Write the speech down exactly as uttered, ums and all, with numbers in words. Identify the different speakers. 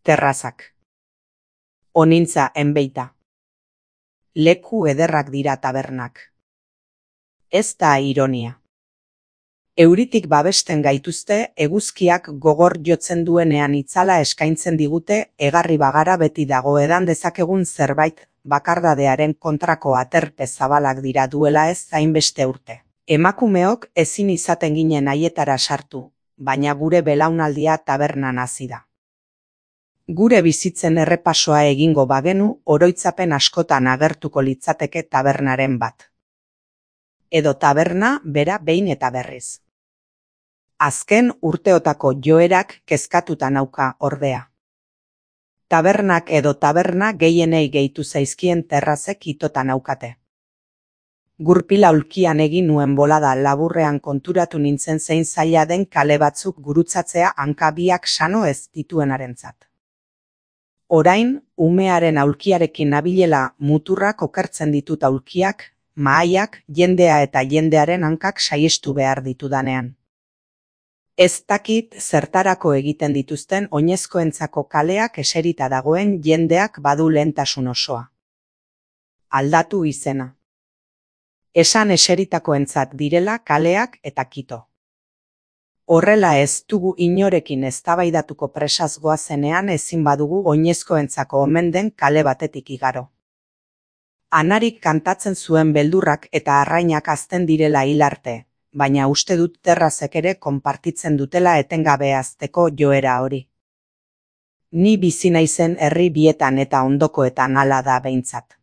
Speaker 1: Terrazak. Onintza enbeita. Leku ederrak dira tabernak. Ez da ironia. Euritik babesten gaituzte, eguzkiak gogor jotzen duenean itzala eskaintzen digute, egarri bagara beti dago edan dezakegun zerbait, bakardadearen kontrako aterpe zabalak dira duela ez hainbeste urte. Emakumeok ezin izaten ginen haietara sartu, baina gure belaunaldia tabernan hasi da. Gure bizitzen errepasoa egingo bagenu, oroitzapen askotan agertuko litzateke tabernaren bat. Edo taberna bera behin eta berriz. Azken urteotako joerak kezkatuta nauka ordea. Tabernak edo taberna gehienei gehitu zaizkien terrazek itota naukate. Gurpila ulkian egin nuen bolada laburrean konturatu nintzen zein zaila den kale batzuk gurutzatzea hankabiak sano ez dituenarentzat. Orain, umearen aulkiarekin nabilela muturrak okertzen ditut aulkiak, mahaiak, jendea eta jendearen hankak saihestu behar ditudanean. Ez dakit zertarako egiten dituzten oinezkoentzako kaleak eserita dagoen jendeak badu lehentasun osoa. Aldatu izena. Esan eseritakoentzat direla kaleak eta kito. Horrela ez dugu inorekin eztabaidatuko presaz goazenean ezin badugu oinezkoentzako omen den kale batetik igaro. Anarik kantatzen zuen beldurrak eta arrainak hazten direla hil arte, baina uste dut terrazek ere konpartitzen dutela etengabe hazteko joera hori. Ni bizi naizen herri bietan eta ondokoetan hala da behintzat.